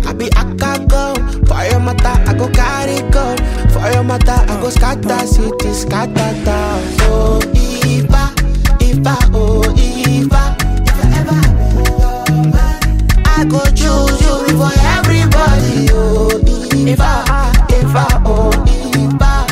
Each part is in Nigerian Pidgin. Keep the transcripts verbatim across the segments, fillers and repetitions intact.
I be Akka go. For your matter, I go carry go. For your matter, I go scatter city, scatter town. Oh, Ifa, Ifa, oh, Ifa. If I ever be your man, I go choose you before everybody. Oh, Ifa, Ifa, oh, Ifa.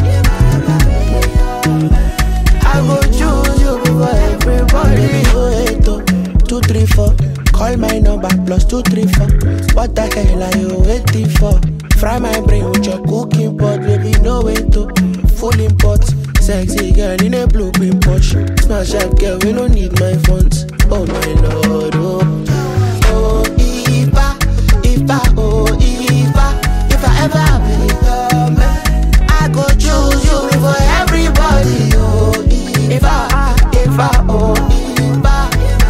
I go choose you before everybody. Oh, eight, oh, two, three, four. Call my number plus two, three, four. What the hell are you waiting for? Fry my brain with your cooking pot, baby, no way to full import. Sexy girl in a blue pin pouch. Smash that girl, we don't need my funds. Oh my lord, oh. Oh, Ifa, Ifa, oh, Ifa. If I ever be your man, I go choose you before everybody. Oh, Ifa, Ifa, oh, Ifa.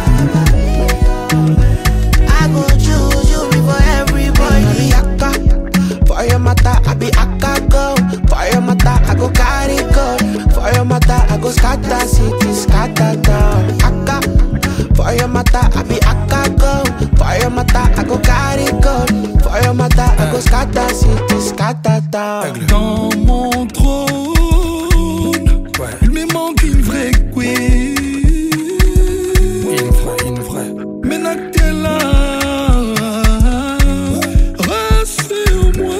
I go choose you before everybody. For your matter, I be Akka go. For your matter, I go carry go. For your matter, I go scatter city, scatter town. Akka. For your matter, I be Akka go. For your matter, I go carry go. For your matter, I go scatter city, scatter town. Dans mon trône, ouais. Il me manque une vraie queen. Une vraie, une vraie. Maintenant que t'es là, rassure-moi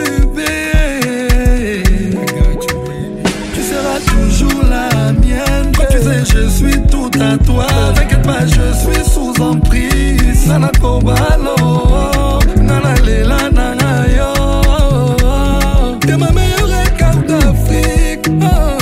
bébé. Tu seras toujours la mienne. Quand tu sais je suis tout à toi. T'inquiète pas, je suis sous emprise. Nana Kobalo, Nana Lela, Nana Yo. T'es ma meilleure carte d'Afrique. Oh.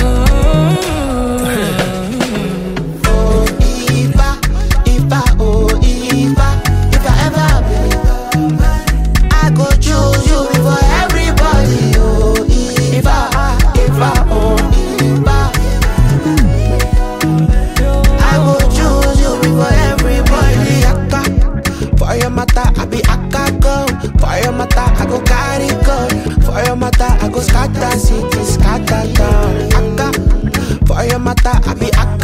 I be Akka go. For your matter, I go carry go. For your matter, I go scatter city, scatter town. Akka. For your matter, I be Akka.